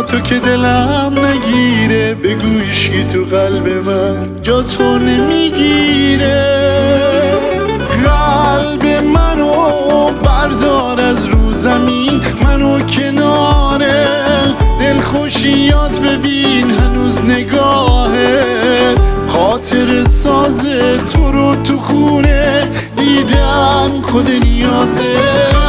تو که دلم نگیره، بگو عشقی تو قلب من جا تو نمیگیره. قلب منو بردار از رو زمین، منو کناره دلخوشیات ببین هنوز نگاهت، خاطر ساز تو رو تو خونه دیدم خود نیازه.